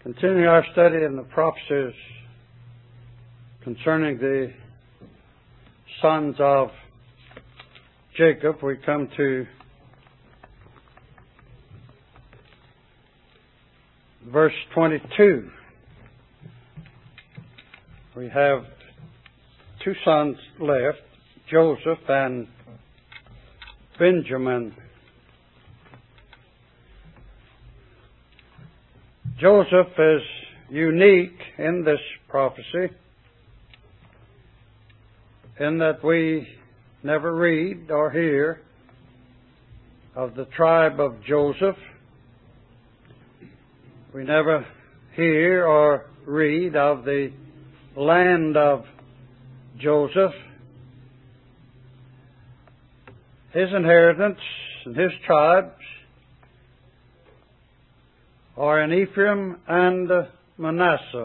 Continuing our study in the prophecies concerning the sons of Jacob, we come to verse 22. We have two sons left, Joseph and Benjamin. Joseph is unique in this prophecy in that we never read or hear of the tribe of Joseph. We never hear or read of the land of Joseph. His inheritance and his tribes are in Ephraim and Manasseh.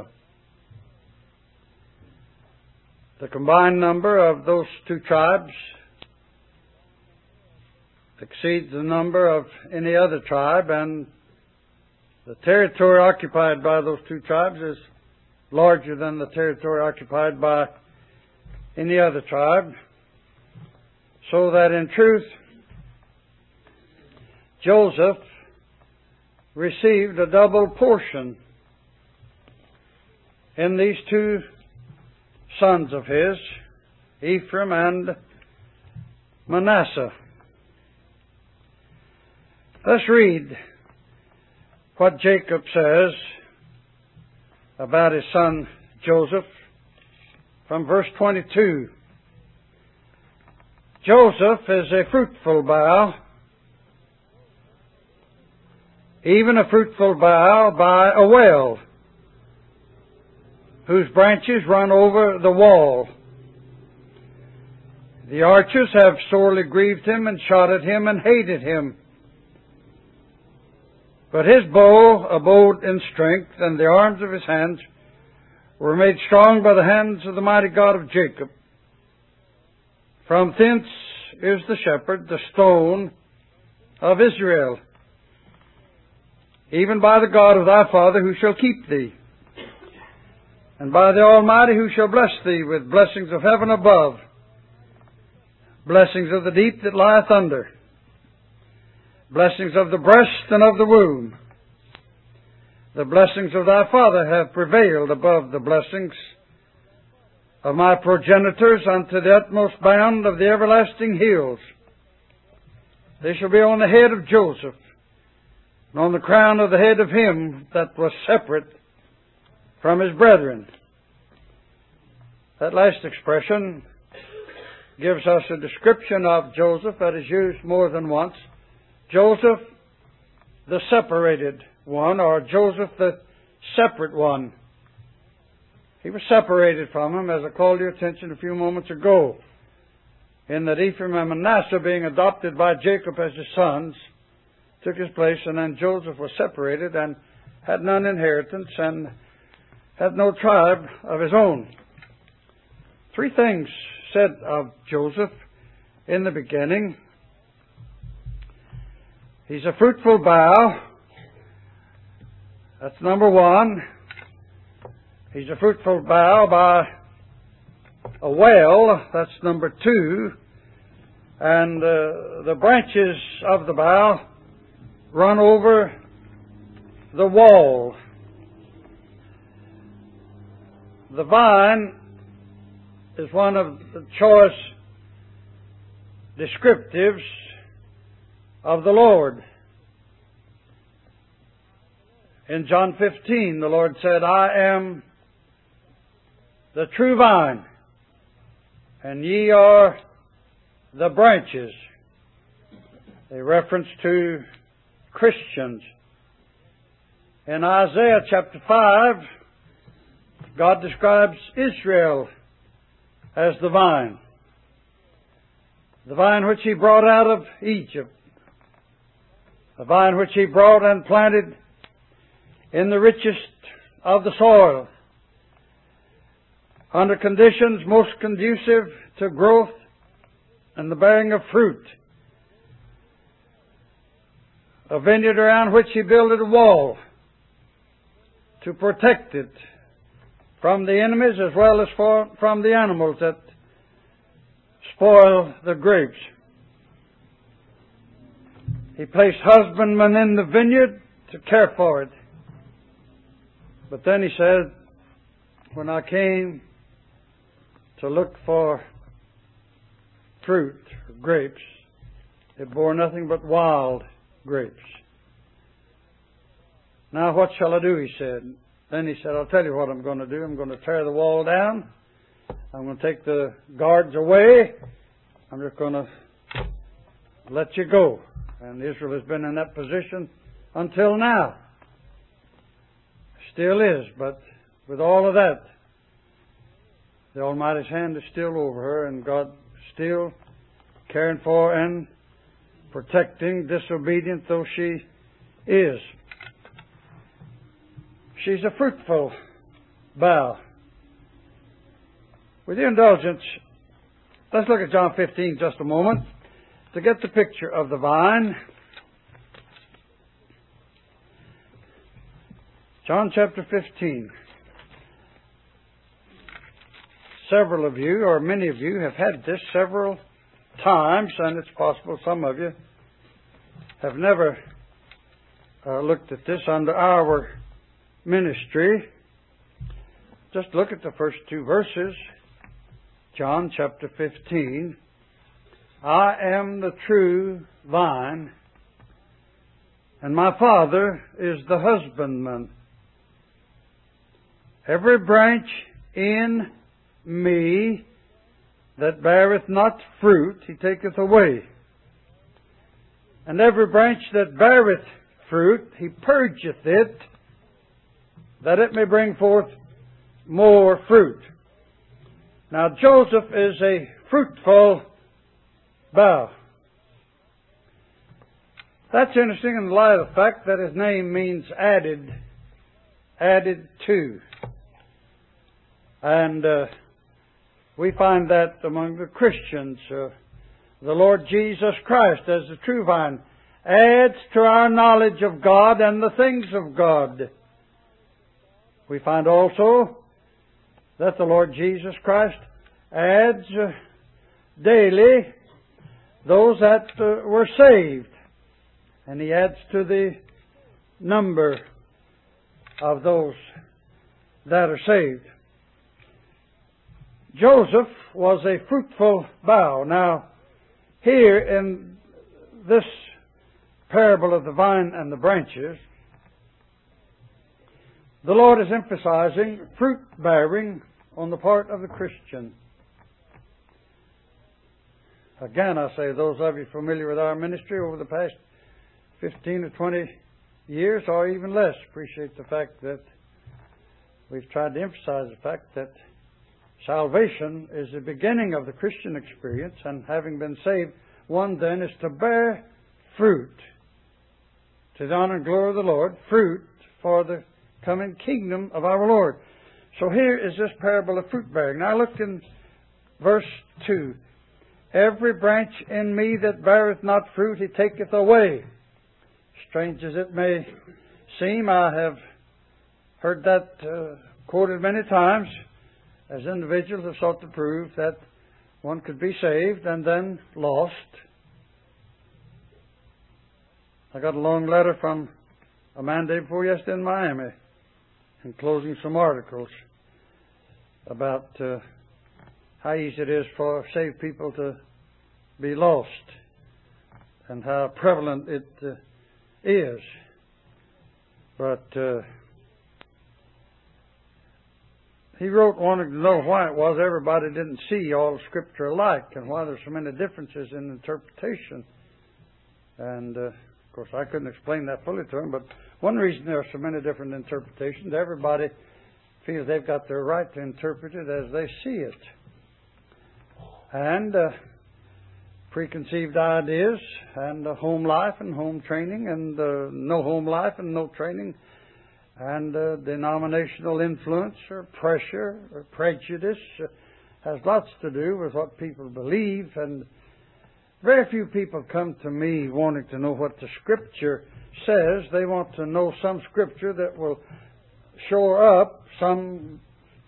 The combined number of those two tribes exceeds the number of any other tribe, and the territory occupied by those two tribes is larger than the territory occupied by any other tribe. So that in truth, Joseph received a double portion in these two sons of his, Ephraim and Manasseh. Let's read what Jacob says about his son Joseph from verse 22. Joseph is a fruitful bough, even a fruitful bough by a well, whose branches run over the wall. The archers have sorely grieved him and shot at him and hated him. But his bow abode in strength, and the arms of his hands were made strong by the hands of the mighty God of Jacob. From thence is the shepherd, the stone of Israel, even by the God of thy father, who shall keep thee, and by the Almighty, who shall bless thee with blessings of heaven above, blessings of the deep that lieth under, blessings of the breast and of the womb. The blessings of thy father have prevailed above the blessings of my progenitors unto the utmost bound of the everlasting hills. They shall be on the head of Joseph, and on the crown of the head of him that was separate from his brethren. That last expression gives us a description of Joseph that is used more than once. Joseph, the separated one, or Joseph, the separate one. He was separated from him, as I called your attention a few moments ago, in that Ephraim and Manasseh, being adopted by Jacob as his sons, took his place, and then Joseph was separated and had none inheritance and had no tribe of his own. Three things said of Joseph in the beginning. He's a fruitful bough. That's number one. He's a fruitful bough by a well. That's number two. And the branches of the bough run over the wall. The vine is one of the choice descriptives of the Lord. In John 15, the Lord said, I am the true vine, and ye are the branches. A reference to Christians. In Isaiah chapter 5, God describes Israel as the vine which He brought out of Egypt, the vine which He brought and planted in the richest of the soil, under conditions most conducive to growth and the bearing of fruit. A vineyard around which He builded a wall, to protect it from the enemies as well as from the animals that spoil the grapes. He placed husbandmen in the vineyard to care for it. But then he said, when I came to look for fruit, grapes, it bore nothing but wild grapes. Now what shall I do, he said. Then he said, I'll tell you what I'm going to do. I'm going to tear the wall down. I'm going to take the guards away. I'm just going to let you go. And Israel has been in that position until now. Still is, but with all of that, the Almighty's hand is still over her, and God still caring for and protecting, disobedient though she is. She's a fruitful bough. With your indulgence, let's look at John 15 just a moment to get the picture of the vine. John chapter 15. Several of you, or many of you, have had this several times, and it's possible some of you have never looked at this under our ministry. Just look at the first two verses. John chapter 15. I am the true vine, and my Father is the husbandman. Every branch in me that beareth not fruit, he taketh away. And every branch that beareth fruit, he purgeth it, that it may bring forth more fruit. Now Joseph is a fruitful bough. That's interesting in light of the fact that his name means added to. And we find that among the Christians. The Lord Jesus Christ, as the true vine, adds to our knowledge of God and the things of God. We find also that the Lord Jesus Christ adds daily those that were saved. And He adds to the number of those that are saved. Joseph was a fruitful bough. Now, here in this parable of the vine and the branches, the Lord is emphasizing fruit bearing on the part of the Christian. Again, I say, those of you familiar with our ministry over the past 15 or 20 years, or even less, appreciate the fact that we've tried to emphasize the fact that salvation is the beginning of the Christian experience, and having been saved, one then is to bear fruit to the honor and glory of the Lord, fruit for the coming kingdom of our Lord. So here is this parable of fruit bearing. Now look in verse 2. Every branch in me that beareth not fruit, he taketh away. Strange as it may seem, I have heard that quoted many times, as individuals have sought to prove that one could be saved and then lost. I got a long letter from a man day before yesterday in Miami, enclosing some articles about how easy it is for saved people to be lost and how prevalent it is. But he wrote wanting to know why it was everybody didn't see all Scripture alike and why there's so many differences in interpretation. And, of course, I couldn't explain that fully to him, but one reason there are so many different interpretations, everybody feels they've got their right to interpret it as they see it. And preconceived ideas and home life and home training and no home life and no training and denominational influence or pressure or prejudice has lots to do with what people believe. And very few people come to me wanting to know what the Scripture says. They want to know some Scripture that will shore up some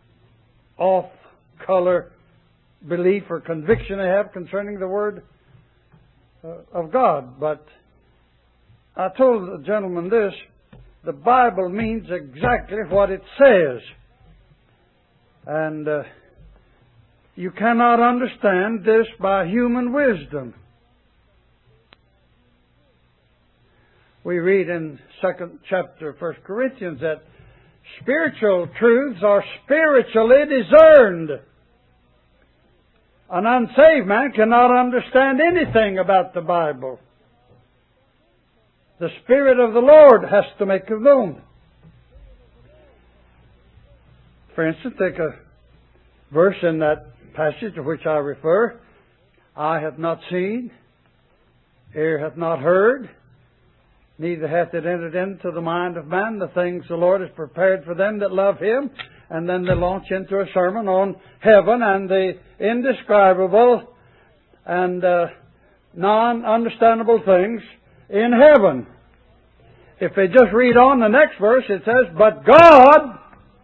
off-color belief or conviction I have concerning the Word of God. But I told the gentleman this: the Bible means exactly what it says. And you cannot understand this by human wisdom. We read in 2nd chapter of 1 Corinthians that spiritual truths are spiritually discerned. An unsaved man cannot understand anything about the Bible. The Spirit of the Lord has to make it known. For instance, take a verse in that passage to which I refer. Eye hath not seen, ear hath not heard, neither hath it entered into the mind of man the things the Lord has prepared for them that love Him. And then they launch into a sermon on heaven and the indescribable and non-understandable things in heaven. If they just read on the next verse, it says, but God,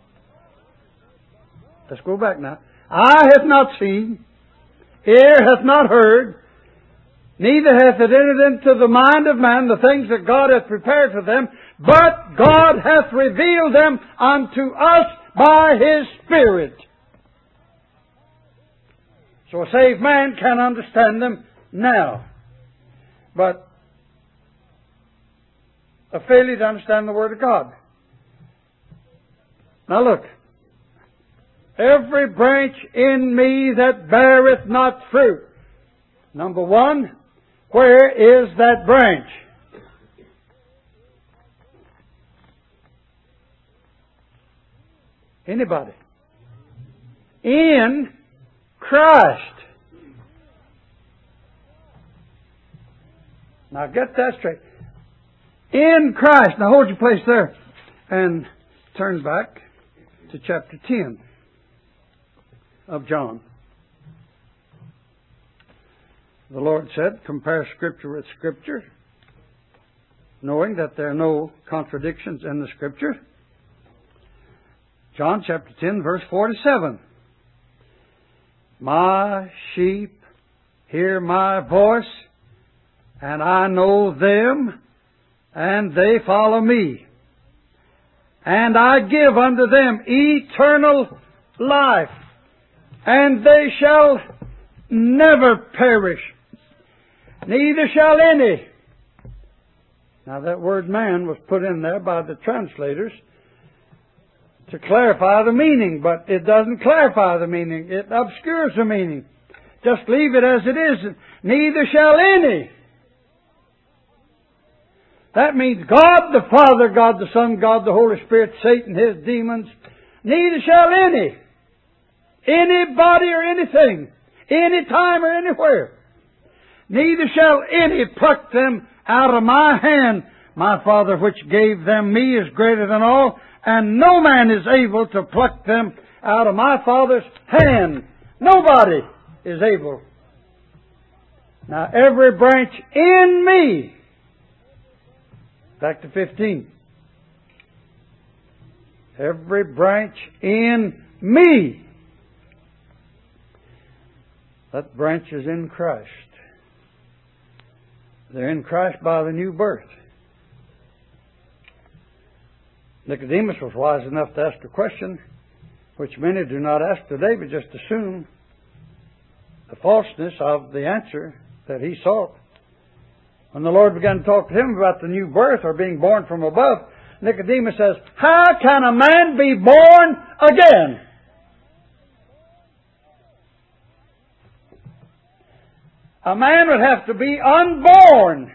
let's go back now, eye hath not seen, ear hath not heard, neither hath it entered into the mind of man the things that God hath prepared for them, but God hath revealed them unto us by His Spirit. So a saved man can understand them now. But a failure to understand the Word of God. Now look. Every branch in me that beareth not fruit. Number one, where is that branch? Anybody? In Christ. Now get that straight. In Christ. Now hold your place there and turn back to chapter 10 of John. The Lord said, compare Scripture with Scripture, knowing that there are no contradictions in the Scripture. John chapter 10, verse 47. My sheep hear my voice, and I know them, and they follow me. And I give unto them eternal life, and they shall never perish, neither shall any. Now that word man was put in there by the translators to clarify the meaning, but it doesn't clarify the meaning. It obscures the meaning. Just leave it as it is. Neither shall any. That means God the Father, God the Son, God the Holy Spirit, Satan, his demons. Neither shall any. Anybody or anything. Anytime or anywhere. Neither shall any pluck them out of my hand. My Father which gave them me is greater than all, and no man is able to pluck them out of my Father's hand. Nobody is able. Now every branch in me. Back to 15. Every branch in me. That branch is in Christ. They're in Christ by the new birth. Nicodemus was wise enough to ask a question, which many do not ask today, but just assume the falseness of the answer that he sought. When the Lord began to talk to him about the new birth or being born from above, Nicodemus says, how can a man be born again? A man would have to be unborn.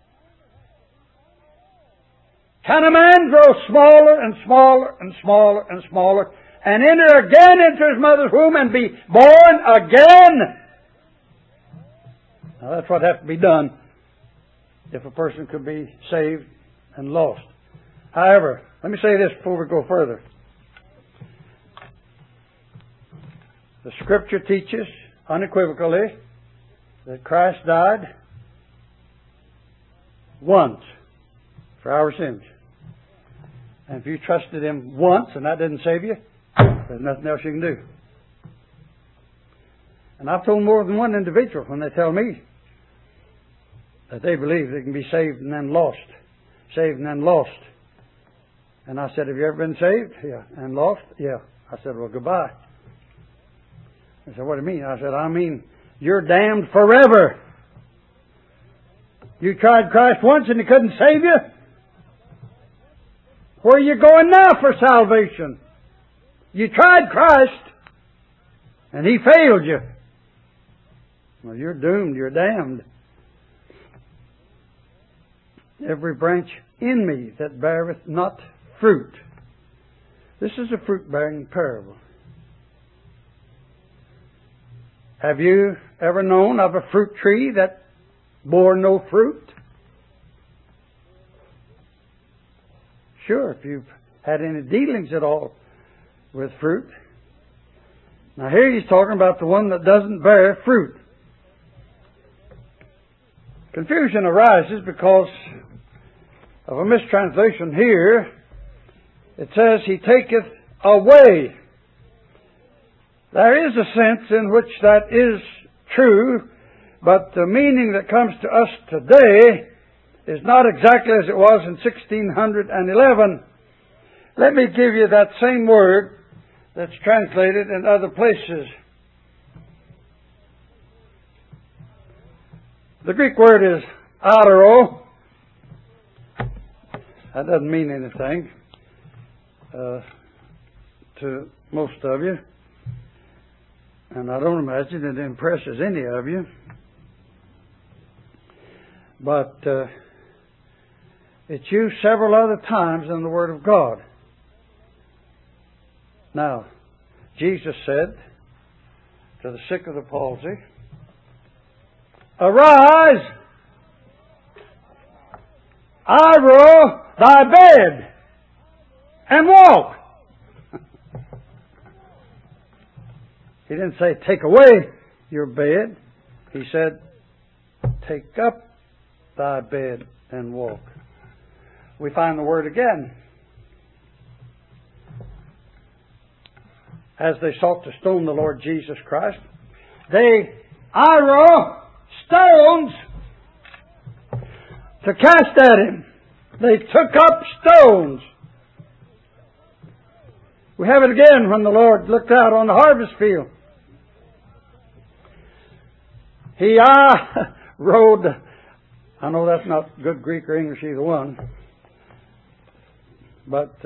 Can a man grow smaller and smaller and smaller and smaller and enter again into his mother's womb and be born again? Now that's what has to be done if a person could be saved and lost. However, let me say this before we go further. The Scripture teaches unequivocally that Christ died once for our sins. And if you trusted Him once and that didn't save you, there's nothing else you can do. And I've told more than one individual when they tell me that they believe they can be saved and then lost. Saved and then lost. And I said, have you ever been saved? Yeah. And lost? Yeah. I said, well, goodbye. I said, what do you mean? I said, I mean, you're damned forever. You tried Christ once and He couldn't save you? Where are you going now for salvation? You tried Christ and He failed you. Well, you're doomed. You're damned. Every branch in me that beareth not fruit. This is a fruit-bearing parable. Have you ever known of a fruit tree that bore no fruit? Sure, if you've had any dealings at all with fruit. Now here he's talking about the one that doesn't bear fruit. Confusion arises because of a mistranslation here. It says, He taketh away. There is a sense in which that is true, but the meaning that comes to us today is not exactly as it was in 1611. Let me give you that same word that's translated in other places. The Greek word is arero. That doesn't mean anything to most of you. And I don't imagine it impresses any of you. But it's used several other times in the Word of God. Now, Jesus said to the sick of the palsy, Arise, arrow thy bed, and walk. He didn't say, take away your bed. He said, take up thy bed and walk. We find the word again. As they sought to stone the Lord Jesus Christ, they arrow stones to cast at Him. They took up stones. We have it again when the Lord looked out on the harvest field. He rode, I know that's not good Greek or English either one, but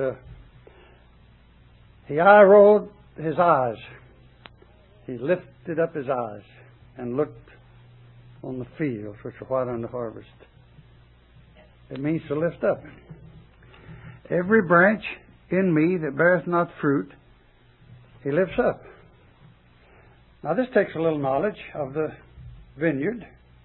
he rode his eyes. He lifted up his eyes and looked on the fields which are white unto harvest. It means to lift up. Every branch in me that beareth not fruit, He lifts up. Now this takes a little knowledge of the vineyard.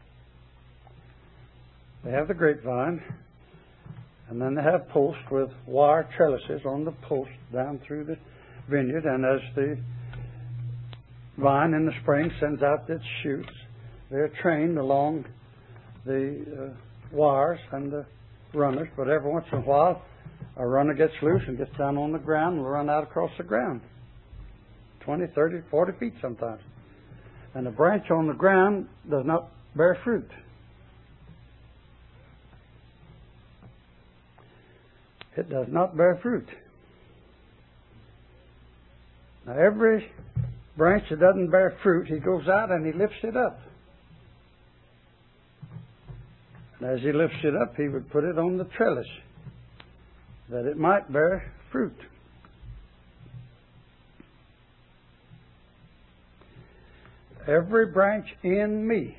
They have the grapevine, and then they have posts with wire trellises on the post down through the vineyard, and as the vine in the spring sends out its shoots, they're trained along the wires and the runners, but every once in a while a runner gets loose and gets down on the ground and will run out across the ground. 20, 30, 40 feet sometimes. And the branch on the ground does not bear fruit. It does not bear fruit. Now every branch that doesn't bear fruit, He goes out and He lifts it up. And as He lifts it up, He would put it on the trellis that it might bear fruit. Every branch in me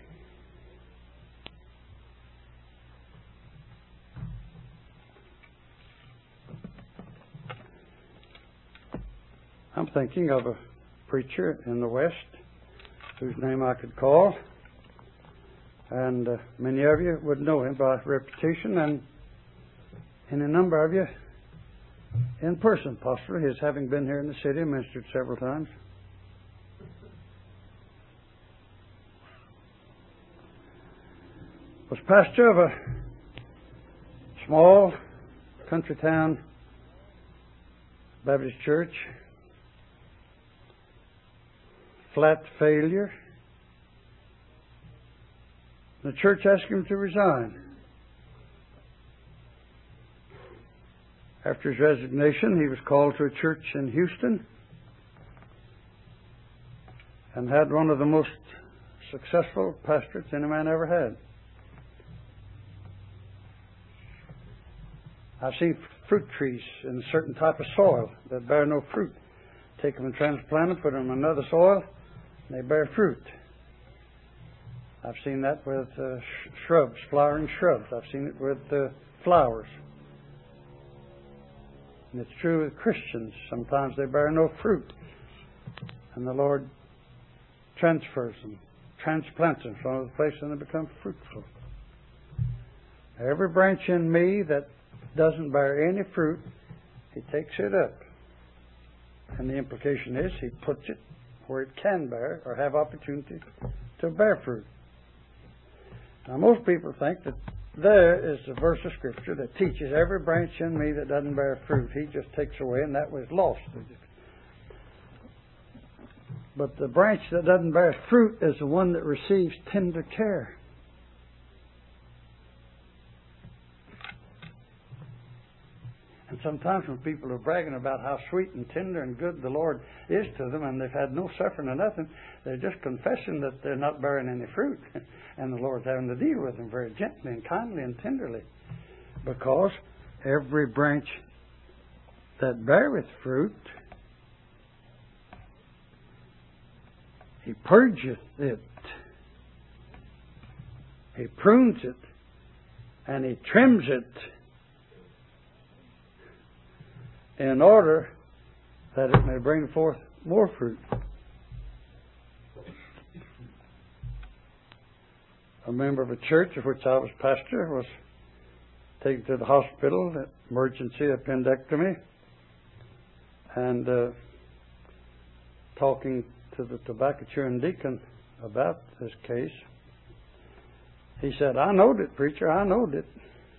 I'm thinking of a preacher in the West whose name I could call, and many of you would know him by reputation, and a number of you in person, possibly, his having been here in the city, ministered several times. Was pastor of a small country town Baptist Church, flat failure. The church asked him to resign. After his resignation, he was called to a church in Houston and had one of the most successful pastorates any man ever had. I've seen fruit trees in a certain type of soil that bear no fruit. Take them and transplant them, put them in another soil, and they bear fruit. I've seen that with shrubs, flowering shrubs. I've seen it with flowers. And it's true with Christians. Sometimes they bear no fruit. And the Lord transfers them, transplants them from another place, and they become fruitful. Every branch in me that doesn't bear any fruit, He takes it up. And the implication is He puts it where it can bear or have opportunity to bear fruit. Now, most people think that there is a verse of Scripture that teaches every branch in me that doesn't bear fruit, He just takes away, and that was lost. But the branch that doesn't bear fruit is the one that receives tender care. And sometimes when people are bragging about how sweet and tender and good the Lord is to them, and they've had no suffering or nothing, they're just confessing that they're not bearing any fruit. And the Lord's having to deal with them very gently and kindly and tenderly. Because every branch that beareth fruit, He purgeth it. He prunes it. And He trims it in order that it may bring forth more fruit. A member of a church of which I was pastor was taken to the hospital, emergency appendectomy, and talking to the tobacco chewing deacon about this case. He said, "I knowed it, preacher, I knowed it."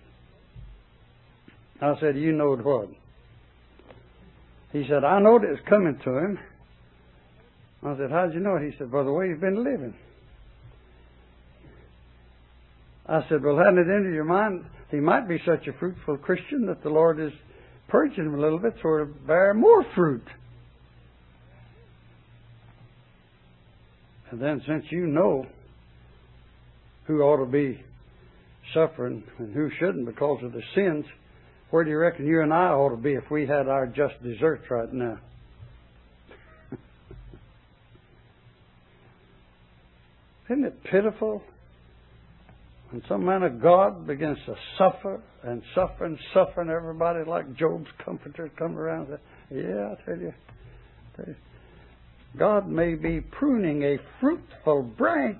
I said, "You knowed what?" He said, "I knowed it was coming to him." I said, "How'd you know it?" He said, "By the way he's been living." I said, "Well, hadn't it entered your mind he might be such a fruitful Christian that the Lord is purging him a little bit so to bear more fruit?" And then, since you know who ought to be suffering and who shouldn't because of the sins, where do you reckon you and I ought to be if we had our just deserts right now? Isn't it pitiful when some man of God begins to suffer and suffer and suffer, and everybody like Job's comforters come around and say, "Yeah, I tell you, God may be pruning a fruitful branch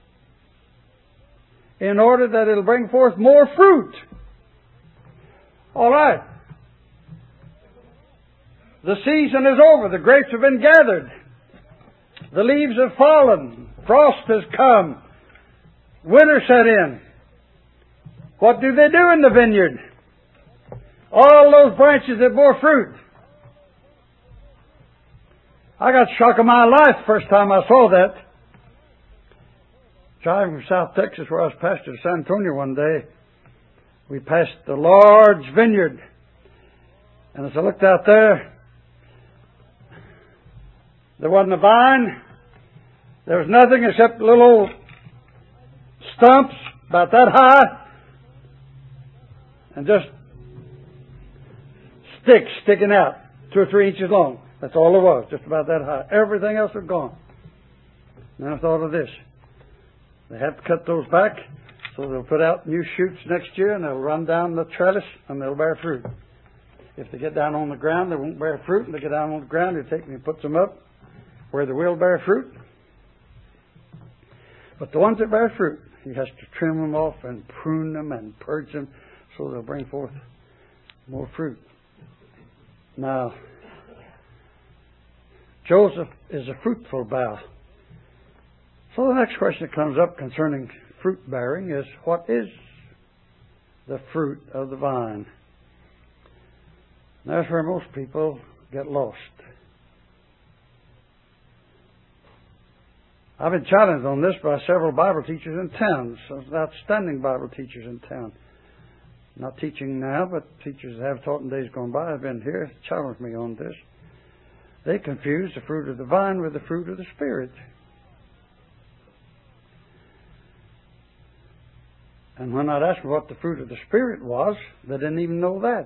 in order that it'll bring forth more fruit." All right. The season is over. The grapes have been gathered. The leaves have fallen. Frost has come. Winter set in. What do they do in the vineyard? All those branches that bore fruit. I got shock of my life first time I saw that. Driving from South Texas, where I was pastor to San Antonio one day, we passed the large vineyard. And as I looked out there wasn't a vine. There was nothing except little old stumps about that high and just sticks sticking out 2 or 3 inches long. That's all there was, just about that high. Everything else was gone. And then I thought of this. They have to cut those back, so they'll put out new shoots next year, and they'll run down the trellis, and they'll bear fruit. If they get down on the ground, they won't bear fruit. And they get down on the ground, He takes them and puts them up where they will bear fruit. But the ones that bear fruit, He has to trim them off and prune them and purge them so they'll bring forth more fruit. Now, Joseph is a fruitful bough. So the next question that comes up concerning fruit bearing is, what is the fruit of the vine? And that's where most people get lost. I've been challenged on this by several Bible teachers in town, some outstanding Bible teachers in town. Not teaching now, but teachers that have taught in days gone by have been here, challenged me on this. They confuse the fruit of the vine with the fruit of the Spirit. And when I'd asked them what the fruit of the Spirit was, they didn't even know that.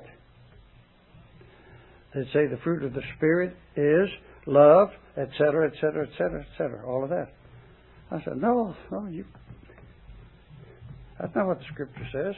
They'd say the fruit of the Spirit is love, etc., etc., etc., etc., all of that. I said, no, that's not what the Scripture says.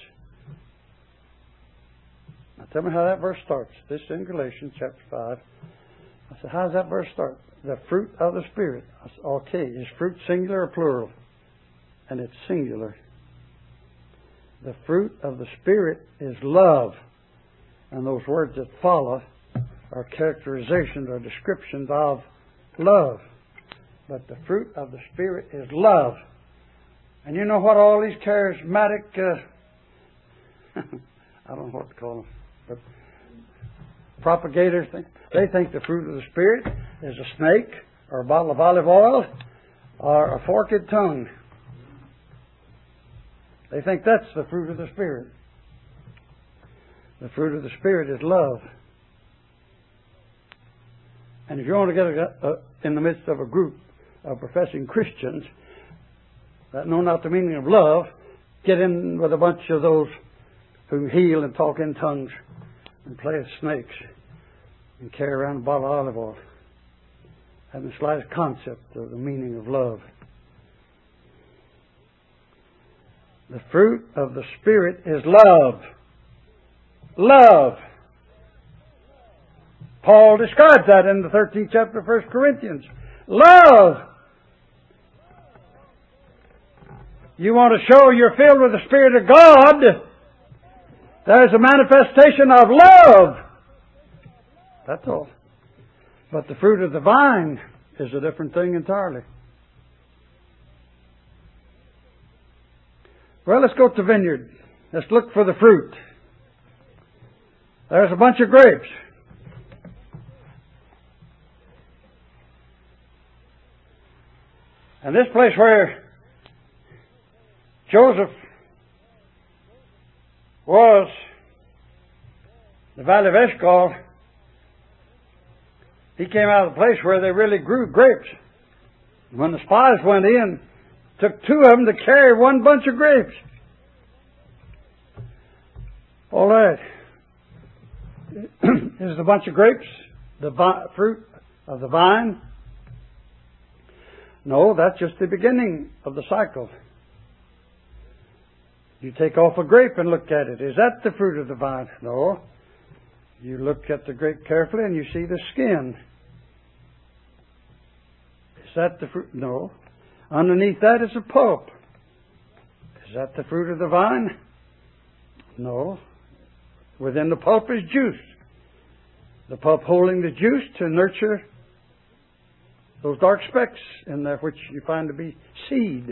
Now tell me how that verse starts. This is in Galatians chapter 5. I said, how does that verse start? The fruit of the Spirit. I said, okay, is fruit singular or plural? And it's singular. The fruit of the Spirit is love. And those words that follow are characterizations or descriptions of love. But the fruit of the Spirit is love. And you know what all these charismatic, I don't know what to call them, but propagators think? They think the fruit of the Spirit is a snake or a bottle of olive oil or a forked tongue. They think that's the fruit of the Spirit. The fruit of the Spirit is love. And if you want to get in the midst of a group of professing Christians that know not the meaning of love, get in with a bunch of those who heal and talk in tongues and play with snakes and carry around a bottle of olive oil, having the slightest concept of the meaning of love. The fruit of the Spirit is love. Love. Paul describes that in the 13th chapter of 1 Corinthians. Love. You want to show you're filled with the Spirit of God, there's a manifestation of love. That's all. But the fruit of the vine is a different thing entirely. Well, let's go to the vineyard. Let's look for the fruit. There's a bunch of grapes. And this place where Joseph was, the Valley of Eshcol, he came out of the place where they really grew grapes. When the spies went in, took two of them to carry one bunch of grapes. All right. Is the bunch of grapes the fruit of the vine? No, that's just the beginning of the cycle. You take off a grape and look at it. Is that the fruit of the vine? No. You look at the grape carefully and you see the skin. Is that the fruit? No. Underneath that is a pulp. Is that the fruit of the vine? No. Within the pulp is juice. The pulp holding the juice to nurture those dark specks in there which you find to be seed.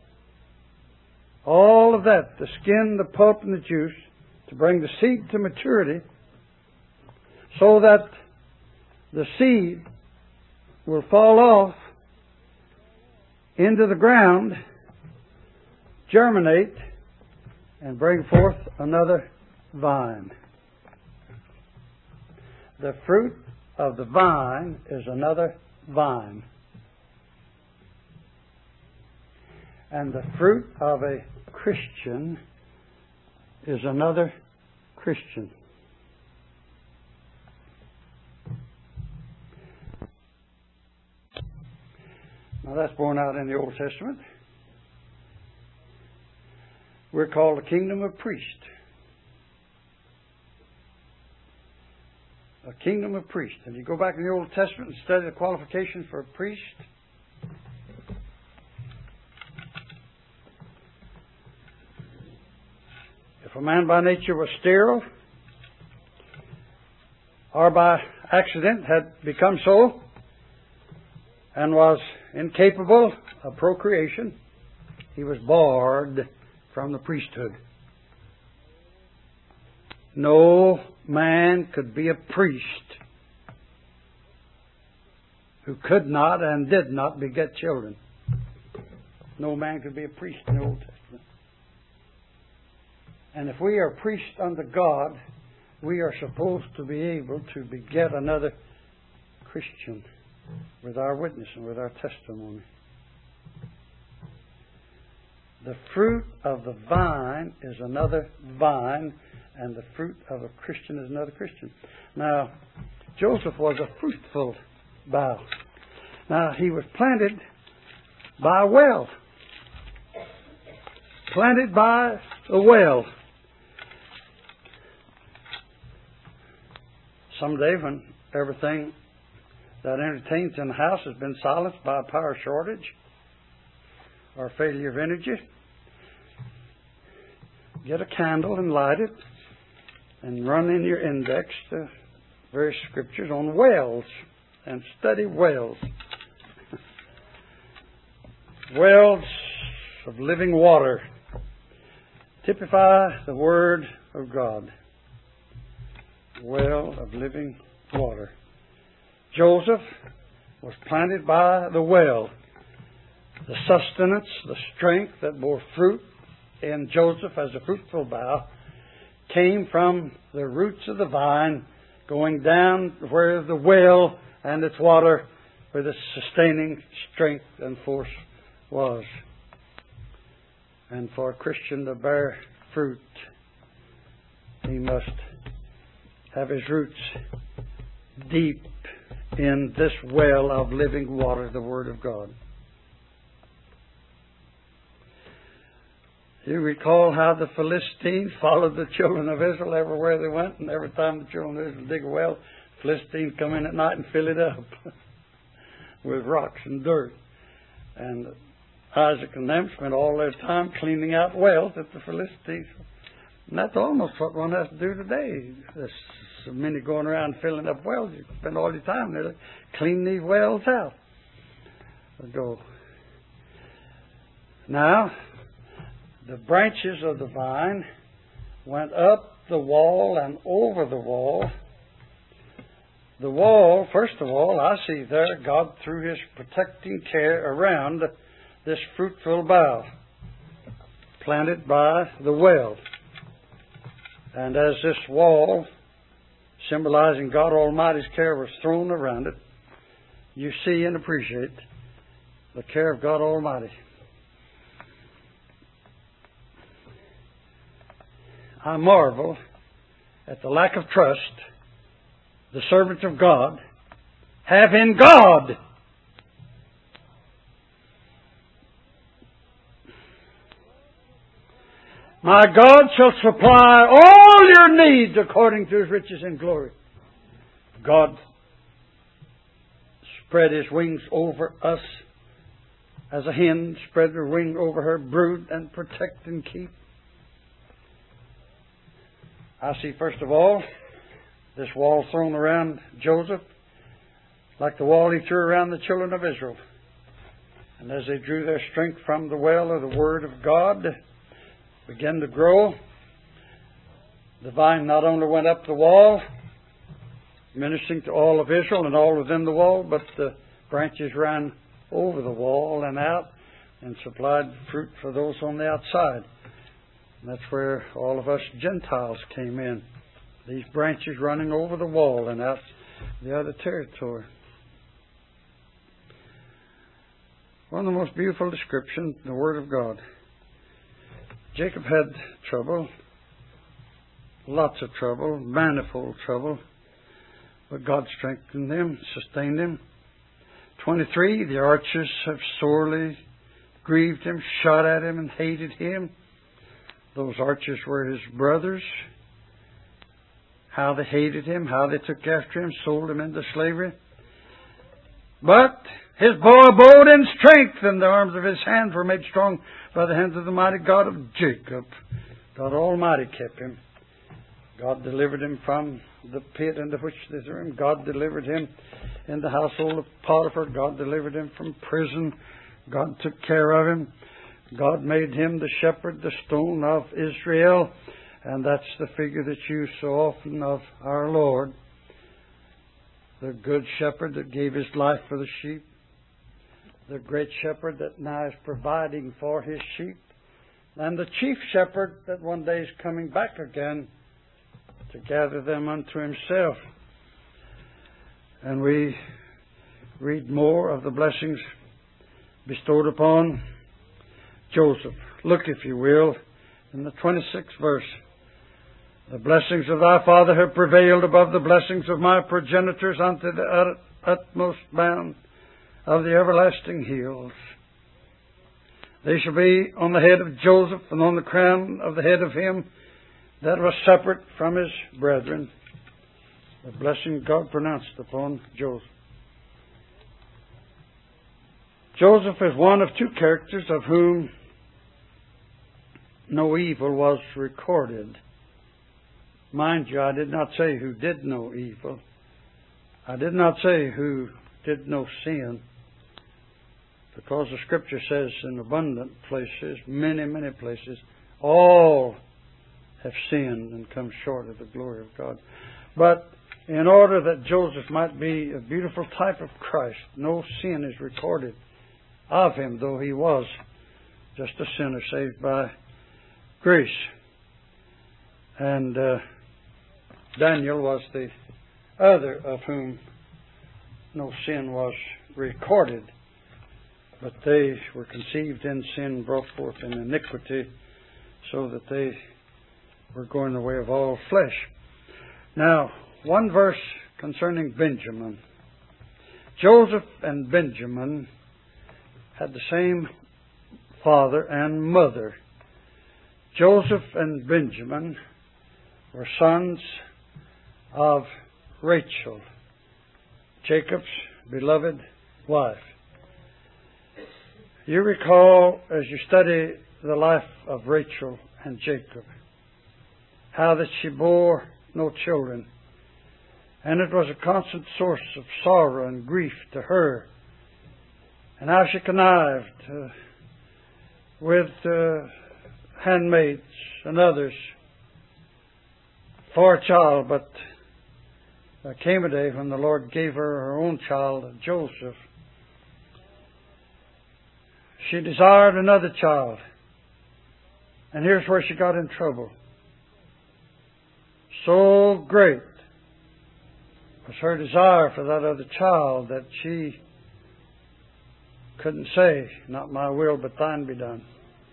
All of that, the skin, the pulp, and the juice, to bring the seed to maturity so that the seed will fall off into the ground, germinate, and bring forth another vine. The fruit of the vine is another vine. And the fruit of a Christian is another Christian. Now that's borne out in the Old Testament. We're called the kingdom of priests. A kingdom of priests. And you go back in the Old Testament and study the qualifications for a priest. If a man by nature was sterile, or by accident had become so, and was incapable of procreation, he was barred from the priesthood. No man could be a priest who could not and did not beget children. No man could be a priest in the Old Testament. And if we are priests unto God, we are supposed to be able to beget another Christian with our witness and with our testimony. The fruit of the vine is another vine, and the fruit of a Christian is another Christian. Now, Joseph was a fruitful bough. Now, he was planted by a well. Planted by a well. Someday when everything that entertains in the house has been silenced by a power shortage or failure of energy, get a candle and light it and run in your index the various scriptures on wells and study wells. Wells of living water typify the Word of God. Well of living water. Joseph was planted by the well. The sustenance, the strength that bore fruit in Joseph as a fruitful bough came from the roots of the vine going down where the well and its water, where the sustaining strength and force was. And for a Christian to bear fruit, he must have his roots deep in this well of living water, the Word of God. You recall how the Philistines followed the children of Israel everywhere they went, and every time the children of Israel dig a well, Philistines come in at night and fill it up with rocks and dirt. And Isaac and them spent all their time cleaning out wells that the Philistines. And that's almost what one has to do today. There's so many going around filling up wells. You spend all your time there to clean these wells out. Now, the branches of the vine went up the wall and over the wall. The wall, first of all, I see there God threw His protecting care around this fruitful bough planted by the well. And as this wall, symbolizing God Almighty's care, was thrown around it, you see and appreciate the care of God Almighty. I marvel at the lack of trust the servants of God have in God. My God shall supply all your needs according to His riches and glory. God spread His wings over us as a hen spread her wing over her brood and protect and keep. I see, first of all, this wall thrown around Joseph like the wall he threw around the children of Israel. And as they drew their strength from the well of the Word of God, began to grow, the vine not only went up the wall, ministering to all of Israel and all within the wall, but the branches ran over the wall and out and supplied fruit for those on the outside. And that's where all of us Gentiles came in. These branches running over the wall and out the other territory. One of the most beautiful descriptions, the Word of God. Jacob had trouble, lots of trouble, manifold trouble, but God strengthened him, sustained him. 23, the archers have sorely grieved him, shot at him, and hated him. Those archers were his brothers. How they hated him, how they took after him, sold him into slavery. But his bow abode in strength, and the arms of his hands were made strong by the hands of the mighty God of Jacob. God Almighty kept him. God delivered him from the pit into which they threw him. God delivered him in the household of Potiphar. God delivered him from prison. God took care of him. God made him the shepherd, the stone of Israel. And that's the figure that's used so often of our Lord. the good shepherd that gave his life for the sheep, the great shepherd that now is providing for his sheep, and the chief shepherd that one day is coming back again to gather them unto himself. And we read more of the blessings bestowed upon Joseph. Look, if you will, in the 26th verse. The blessings of thy father have prevailed above the blessings of my progenitors unto the utmost bound of the everlasting hills. They shall be on the head of Joseph, and on the crown of the head of him that was separate from his brethren. The blessing God pronounced upon Joseph. Joseph is one of two characters of whom no evil was recorded. Mind you, I did not say who did no evil. I did not say who did no sin. Because the Scripture says in abundant places, many, many places, all have sinned and come short of the glory of God. But in order that Joseph might be a beautiful type of Christ, no sin is recorded of him, though he was just a sinner saved by grace. And Daniel was the other of whom no sin was recorded. But they were conceived in sin, brought forth in iniquity, so that they were going the way of all flesh. Now, one verse concerning Benjamin. Joseph and Benjamin had the same father and mother. Joseph and Benjamin were sons of Rachel, Jacob's beloved wife. You recall, as you study the life of Rachel and Jacob, how that she bore no children, and it was a constant source of sorrow and grief to her, and how she connived with handmaids and others for a child. But there came a day when the Lord gave her own child, Joseph. She desired another child. And here's where she got in trouble. So great was her desire for that other child that she couldn't say, "Not my will, but thine be done."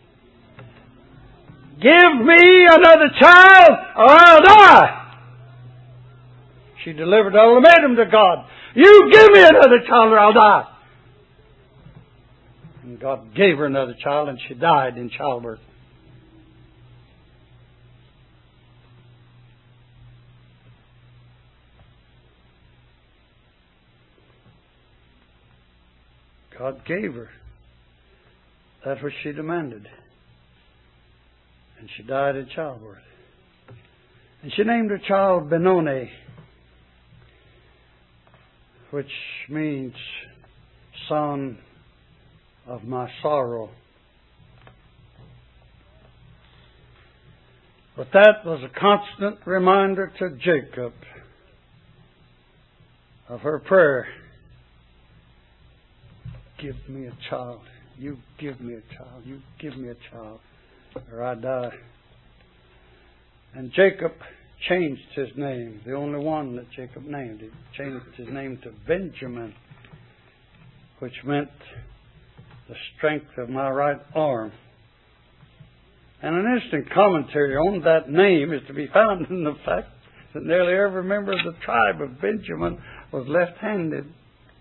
"Give me another child, or I'll die." She delivered an ultimatum to God. "You give me another child, or I'll die." And God gave her another child, and she died in childbirth. God gave her that which she demanded. And she died in childbirth. And she named her child Benoni, which means son of my sorrow. But that was a constant reminder to Jacob of her prayer. "Give me a child. You give me a child. You give me a child, or I die." And Jacob changed his name. The only one that Jacob named. He changed his name to Benjamin, which meant the strength of my right arm. And an interesting commentary on that name is to be found in the fact that nearly every member of the tribe of Benjamin was left-handed.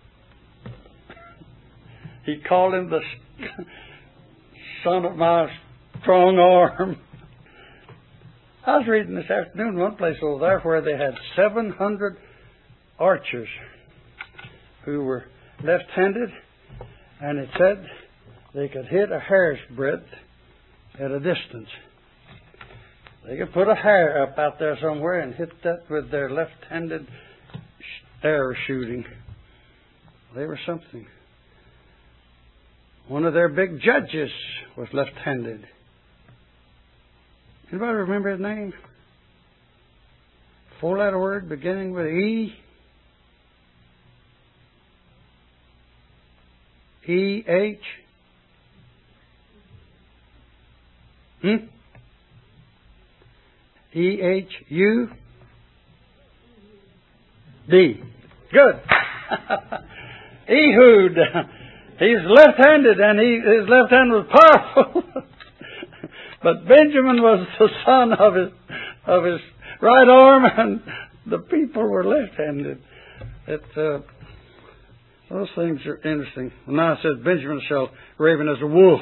He called him the son of my strong arm. I was reading this afternoon one place over there where they had 700 archers who were left-handed, and it said they could hit a hair's breadth at a distance. They could put a hair up out there somewhere and hit that with their left-handed arrow shooting. They were something. One of their big judges was left-handed. Anybody remember his name? 4-letter word beginning with E. E-H. E-H-U-D. Good. Ehud. He's left-handed, and his left hand was powerful. But Benjamin was the son of his right arm, and the people were left-handed. Those things are interesting. Now it says, Benjamin shall raven as a wolf.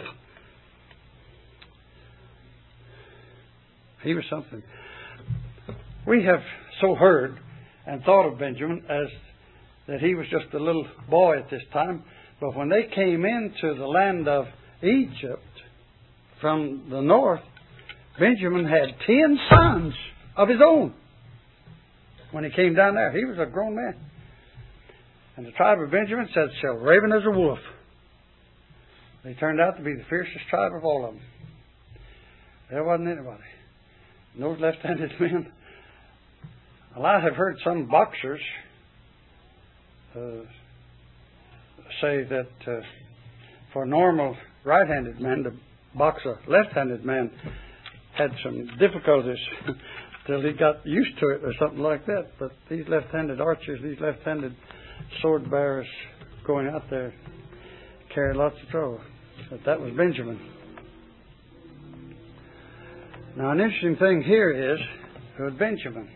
He was something. We have so heard and thought of Benjamin as that he was just a little boy at this time. But when they came into the land of Egypt from the north, Benjamin had 10 sons of his own. When he came down there, he was a grown man. And the tribe of Benjamin said, shall raven as a wolf. They turned out to be the fiercest tribe of all of them. There wasn't anybody. And those left-handed men. Well, I have heard some boxers say that for normal right-handed men to box a left-handed man had some difficulties till he got used to it or something like that. But these left-handed archers, these left-handed sword bearers going out there carried lots of trouble. But that was Benjamin. Now, an interesting thing here is with Benjamin.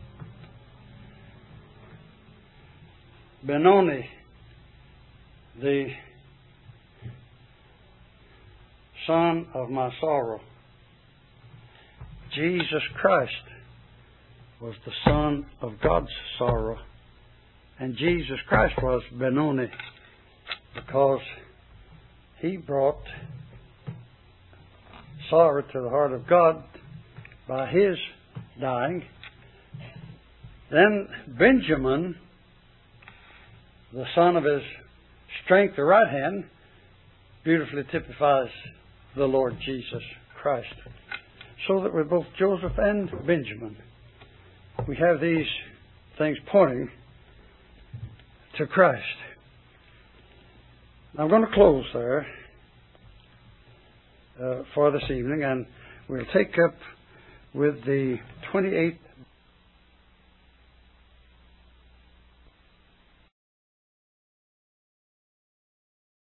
Benoni, the son of my sorrow. Jesus Christ was the son of God's sorrow. And Jesus Christ was Benoni because he brought sorrow to the heart of God by his dying. Then Benjamin, the son of his strength, the right hand, beautifully typifies the Lord Jesus Christ. So that with both Joseph and Benjamin, we have these things pointing to Christ. I'm going to close there for this evening, and we'll take up with the 28th